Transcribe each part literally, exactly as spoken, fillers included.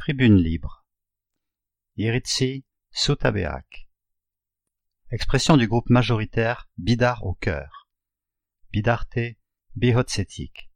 Tribune libre. Iritsi Sutabeak. Expression du groupe majoritaire Bidar au cœur. Bidarte Bihotsetik.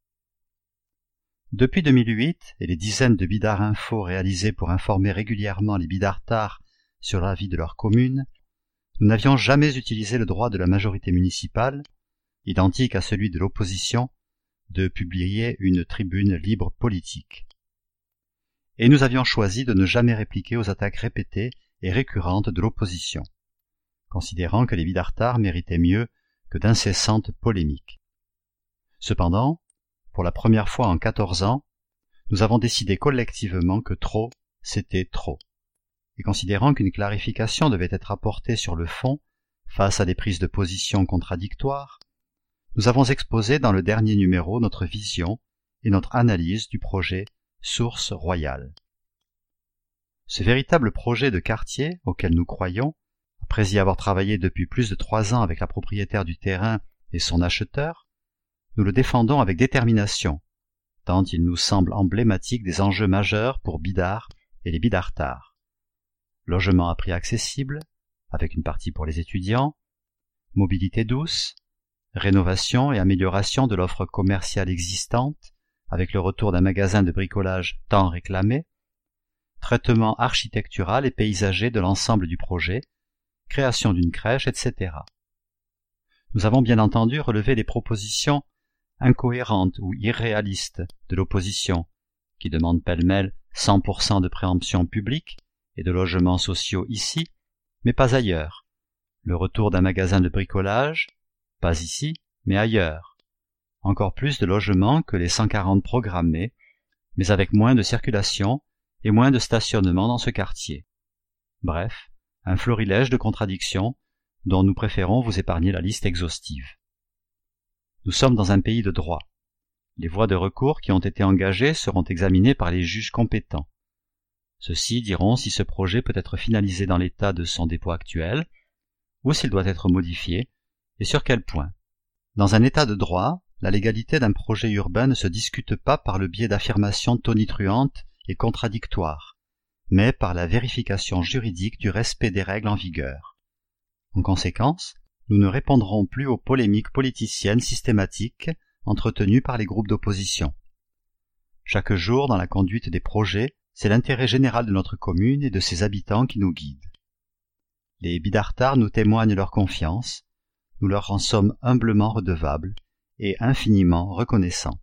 Depuis deux mille huit et les dizaines de Bidar Info réalisées pour informer régulièrement les Bidartars sur la vie de leur commune, nous n'avions jamais utilisé le droit de la majorité municipale, identique à celui de l'opposition, de publier une tribune libre politique. Et nous avions choisi de ne jamais répliquer aux attaques répétées et récurrentes de l'opposition, considérant que les Bidartars méritaient mieux que d'incessantes polémiques. Cependant, pour la première fois en quatorze ans, nous avons décidé collectivement que trop, c'était trop. Et considérant qu'une clarification devait être apportée sur le fond, face à des prises de position contradictoires, nous avons exposé dans le dernier numéro notre vision et notre analyse du projet Source Royale. Ce véritable projet de quartier auquel nous croyons, après y avoir travaillé depuis plus de trois ans avec la propriétaire du terrain et son acheteur, nous le défendons avec détermination, tant il nous semble emblématique des enjeux majeurs pour Bidar et les Bidartars. Logement à prix accessible, avec une partie pour les étudiants, mobilité douce, rénovation et amélioration de l'offre commerciale existante, avec le retour d'un magasin de bricolage tant réclamé, traitement architectural et paysager de l'ensemble du projet, création d'une crèche, et cetera. Nous avons bien entendu relevé les propositions incohérentes ou irréalistes de l'opposition, qui demande pêle-mêle cent pour cent de préemption publique et de logements sociaux ici, mais pas ailleurs, le retour d'un magasin de bricolage, pas ici, mais ailleurs, encore plus de logements que les cent quarante programmés, mais avec moins de circulation et moins de stationnement dans ce quartier. Bref, un florilège de contradictions dont nous préférons vous épargner la liste exhaustive. Nous sommes dans un pays de droit. Les voies de recours qui ont été engagées seront examinées par les juges compétents. Ceux-ci diront si ce projet peut être finalisé dans l'état de son dépôt actuel, ou s'il doit être modifié, et sur quel point. Dans un état de droit, la légalité d'un projet urbain ne se discute pas par le biais d'affirmations tonitruantes et contradictoires, mais par la vérification juridique du respect des règles en vigueur. En conséquence, nous ne répondrons plus aux polémiques politiciennes systématiques entretenues par les groupes d'opposition. Chaque jour, dans la conduite des projets, c'est l'intérêt général de notre commune et de ses habitants qui nous guide. Les Bidartars nous témoignent leur confiance, nous leur en sommes humblement redevables et infiniment reconnaissants.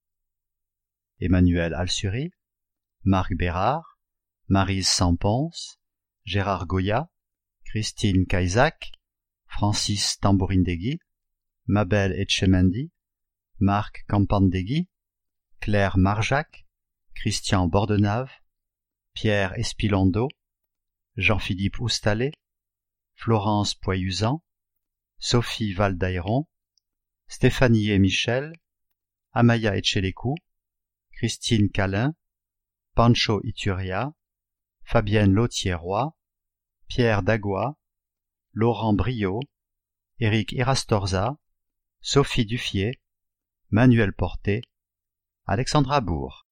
Emmanuel Alsuri, Marc Bérard, Maryse Sampons, Gérard Goya, Christine Kaisak, Francis Tambourindegui, Mabel Etchemendi, Marc Campandegui, Claire Marjac, Christian Bordenave, Pierre Espilondo, Jean-Philippe Oustalé, Florence Poyusan, Sophie Valdaïron, Stéphanie et Michel, Amaya Etchelekou, Christine Calin, Pancho Ituria, Fabienne Lautier-Roy, Pierre Dagois, Laurent Briot, Éric Irastorza, Sophie Duffier, Manuel Porté, Alexandra Bourg.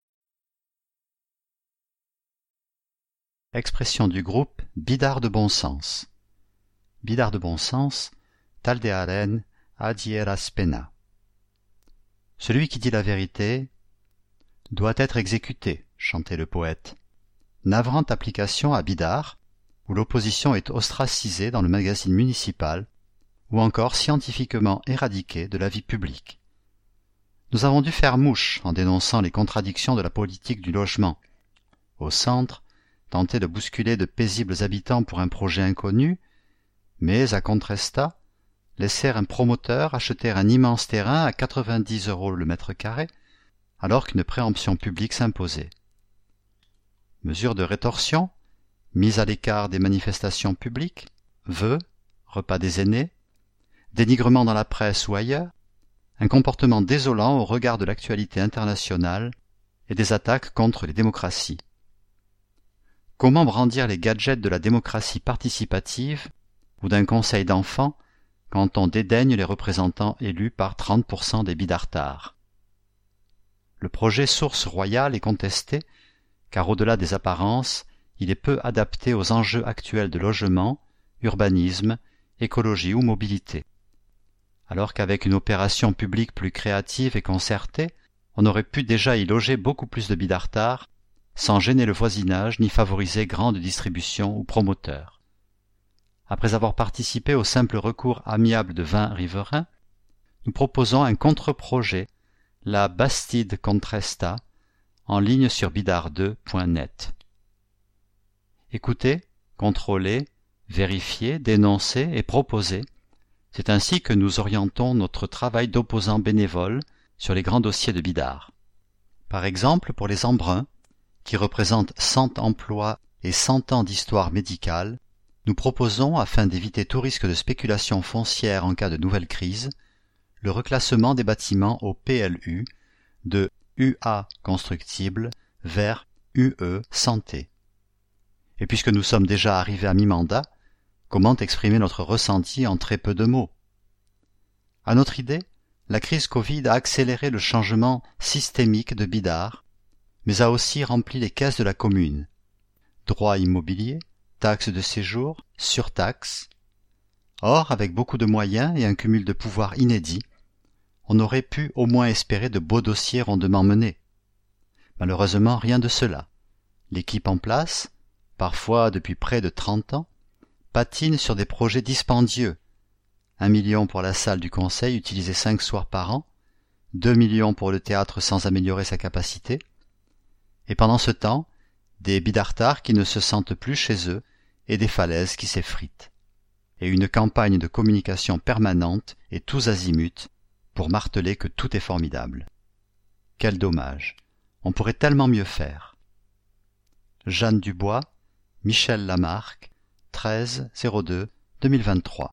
Expression du groupe Bidar de bon sens. Bidar de bon sens, taldearen adieras pena. Celui qui dit la vérité doit être exécuté, chantait le poète. Navrante application à Bidar, où l'opposition est ostracisée dans le magazine municipal, ou encore scientifiquement éradiquée de la vie publique. Nous avons dû faire mouche en dénonçant les contradictions de la politique du logement. Au centre, tenter de bousculer de paisibles habitants pour un projet inconnu, mais à Contresta, laisser un promoteur acheter un immense terrain à quatre-vingt-dix euros le mètre carré, alors qu'une préemption publique s'imposait. Mesures de rétorsion, mise à l'écart des manifestations publiques, vœux, repas des aînés, dénigrement dans la presse ou ailleurs, un comportement désolant au regard de l'actualité internationale et des attaques contre les démocraties. Comment brandir les gadgets de la démocratie participative ou d'un conseil d'enfants quand on dédaigne les représentants élus par trente pour cent des Bidartars? Le projet Source Royale est contesté car au-delà des apparences, il est peu adapté aux enjeux actuels de logement, urbanisme, écologie ou mobilité. Alors qu'avec une opération publique plus créative et concertée, on aurait pu déjà y loger beaucoup plus de bidartars, sans gêner le voisinage ni favoriser grande distribution ou promoteurs. Après avoir participé au simple recours amiable de vingt riverains, nous proposons un contre-projet, la Bastide Contresta, en ligne sur bidart deux point net. Écoutez, contrôlez, vérifiez, dénoncez et proposez. C'est ainsi que nous orientons notre travail d'opposants bénévoles sur les grands dossiers de Bidart. Par exemple, pour les embruns, qui représentent cent emplois et cent ans d'histoire médicale, nous proposons, afin d'éviter tout risque de spéculation foncière en cas de nouvelle crise, le reclassement des bâtiments au P L U de U A constructible vers U E santé. Et puisque nous sommes déjà arrivés à mi-mandat, comment exprimer notre ressenti en très peu de mots? À notre idée, la crise Covid a accéléré le changement systémique de Bidart, mais a aussi rempli les caisses de la commune. Droits immobiliers, taxes de séjour, surtaxes. Or, avec beaucoup de moyens et un cumul de pouvoirs inédit, on aurait pu au moins espérer de beaux dossiers rondement menés. Malheureusement, rien de cela. L'équipe en place, parfois depuis près de trente ans, patine sur des projets dispendieux. Un million pour la salle du conseil utilisée cinq soirs par an, deux millions pour le théâtre sans améliorer sa capacité, et pendant ce temps, des bidartards qui ne se sentent plus chez eux et des falaises qui s'effritent, et une campagne de communication permanente et tous azimuts pour marteler que tout est formidable. Quel dommage, on pourrait tellement mieux faire. Jeanne Dubois, Michel Lamarque, treize zéro deux deux mille vingt-trois.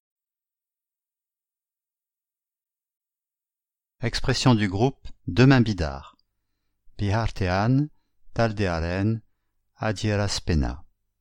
Expression du groupe Demain Bidart. Bihartean, Taldearen, Adieraspenna.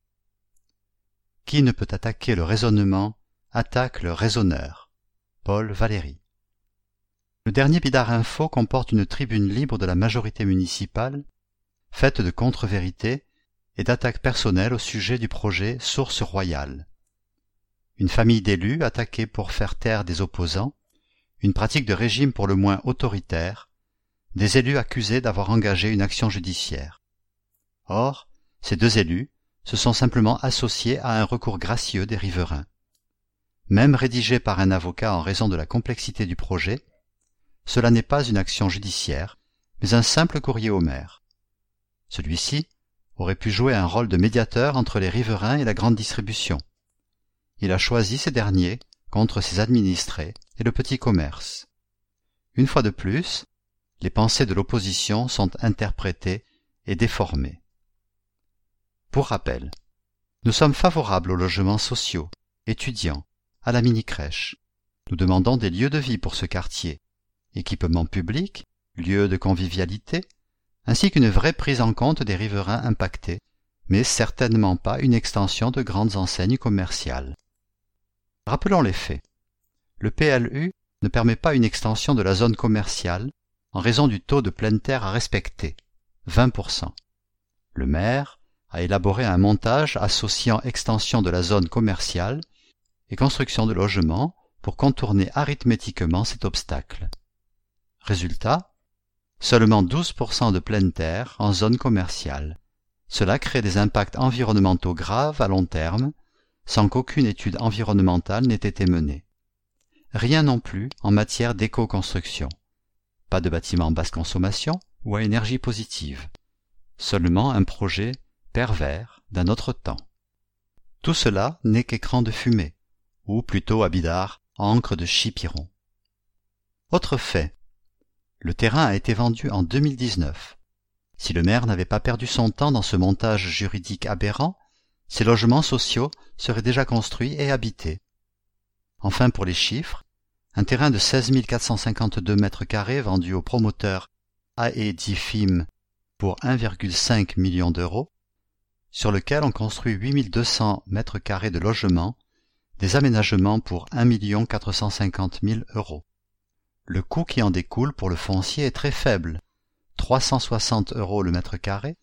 Qui ne peut attaquer le raisonnement, attaque le raisonneur. Paul Valéry. Le dernier Bidart Info comporte une tribune libre de la majorité municipale, faite de contre-vérités et d'attaques personnelles au sujet du projet Source Royale. Une famille d'élus attaqués pour faire taire des opposants, une pratique de régime pour le moins autoritaire, des élus accusés d'avoir engagé une action judiciaire. Or, ces deux élus se sont simplement associés à un recours gracieux des riverains. Même rédigé par un avocat en raison de la complexité du projet, cela n'est pas une action judiciaire, mais un simple courrier au maire. Celui-ci aurait pu jouer un rôle de médiateur entre les riverains et la grande distribution. Il a choisi ces derniers contre ses administrés et le petit commerce. Une fois de plus, les pensées de l'opposition sont interprétées et déformées. Pour rappel, nous sommes favorables aux logements sociaux, étudiants, à la mini-crèche. Nous demandons des lieux de vie pour ce quartier, équipements publics, lieux de convivialité, ainsi qu'une vraie prise en compte des riverains impactés, mais certainement pas une extension de grandes enseignes commerciales. Rappelons les faits. Le P L U ne permet pas une extension de la zone commerciale en raison du taux de pleine terre à respecter, vingt pour cent. Le maire a élaboré un montage associant extension de la zone commerciale et construction de logements pour contourner arithmétiquement cet obstacle. Résultat, seulement douze pour cent de pleine terre en zone commerciale. Cela crée des impacts environnementaux graves à long terme, sans qu'aucune étude environnementale n'ait été menée. Rien non plus en matière d'éco-construction. Pas de bâtiments basse consommation ou à énergie positive. Seulement un projet pervers d'un autre temps. Tout cela n'est qu'écran de fumée, ou plutôt à Bidart, encre de chipiron. Autre fait. Le terrain a été vendu en deux mille dix-neuf. Si le maire n'avait pas perdu son temps dans ce montage juridique aberrant, ces logements sociaux seraient déjà construits et habités. Enfin, pour les chiffres, un terrain de seize mille quatre cent cinquante-deux mètres carrés vendu au promoteur A E D F I M pour un virgule cinq million d'euros, sur lequel on construit huit mille deux cents mètres carrés de logements, des aménagements pour un million quatre cent cinquante mille euros. Le coût qui en découle pour le foncier est très faible, trois cent soixante euros le mètre carré,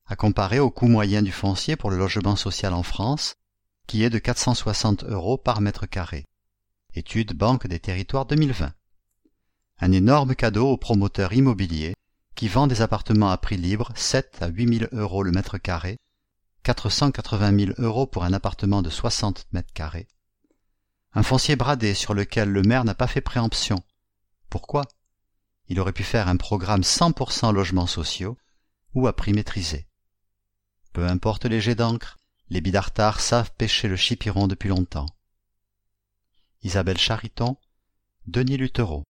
à comparer au coût moyen du foncier pour le logement social en France, qui est de quatre cent soixante euros par mètre carré. Étude Banque des Territoires deux mille vingt. Un énorme cadeau aux promoteurs immobiliers qui vendent des appartements à prix libre, sept à huit mille euros le mètre carré, quatre cent quatre-vingt mille euros pour un appartement de soixante mètres carrés. Un foncier bradé sur lequel le maire n'a pas fait préemption. Pourquoi? Il aurait pu faire un programme cent pour cent logements sociaux ou à prix maîtrisé. Peu importe les jets d'encre, les bidartards savent pêcher le chipiron depuis longtemps. Isabelle Chariton, Denis Luthereau.